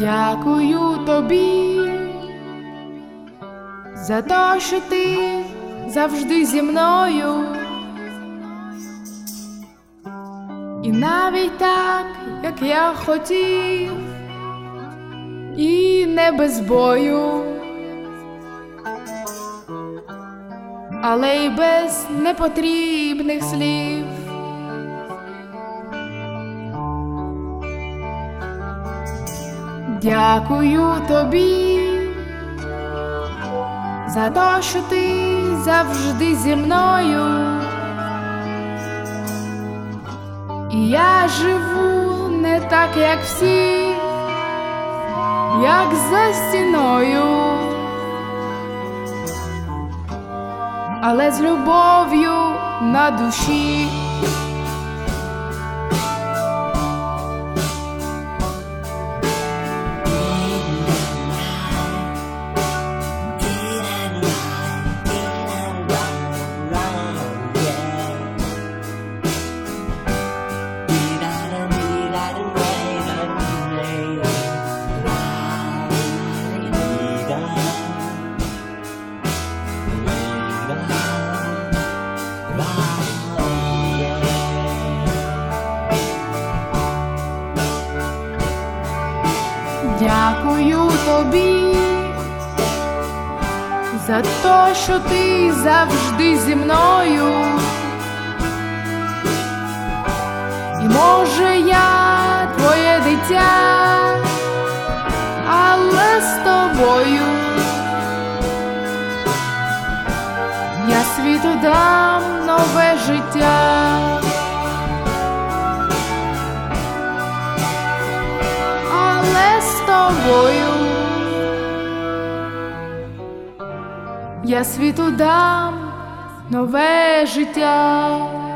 Дякую тобі за те, що ти завжди зі мною. І навіть так, як я хотів, і не без бою, але й без непотрібних слів. Дякую тобі за те, що ти завжди зі мною. І я живу не так, як всі, як за стіною, але з любов'ю на душі. Дякую тобі за те, що ти завжди зі мною. І може я твоє дитя, але з тобою я світу дам нове життя. Я світу дам нове життя.